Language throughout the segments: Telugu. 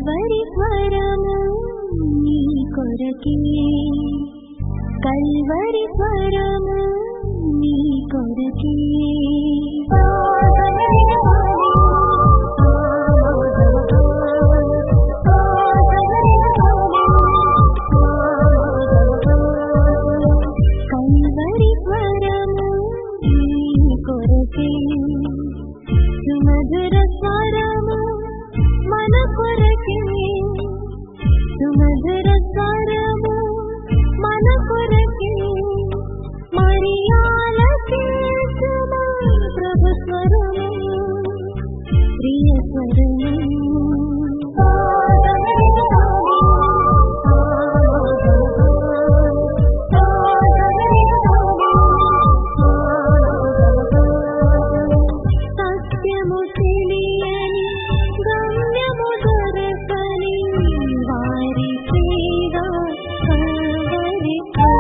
కల్వరి స్వరము నీ కొరకే కల్వరి స్వరము నీ కొరకే కల్వరి స్వరము నీ కొరకే సుమధుర స్వరము మన కొరకే సుమధుర స్వరము మన కొరకే మరియాలకే ప్రభు స్వరము ప్రియ స్వరము సత్యము తెలియని గమ్యము దొరకని వారికేగా కల్వరి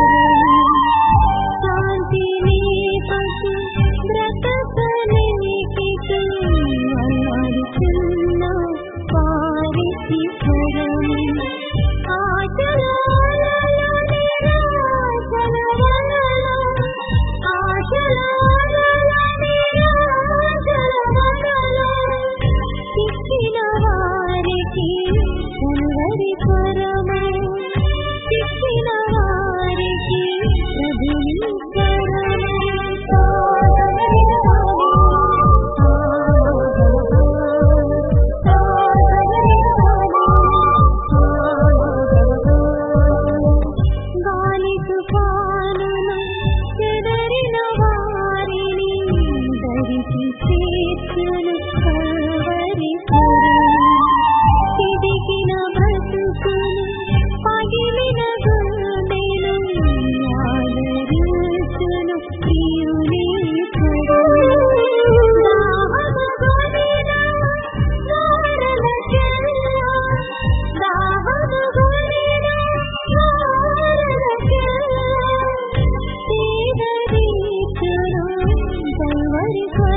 శాంతిని పసి బ్రతకలేకితు అల్లాడుతున్న వారికి స్వరము ఆశలాలలో నిరాశలవలలో శిక్షిన వారికి కల్వరి స్వరము శిక్షిన వారికి ప్రభుని గాలి తుఫానును చెదరిన వారిని దరికి చేర్చును కల్వరి స్వరము చిదికిన బ్రతుకును పగిలిన గుండెను ఆదరించును ప్రియుని కల్వరి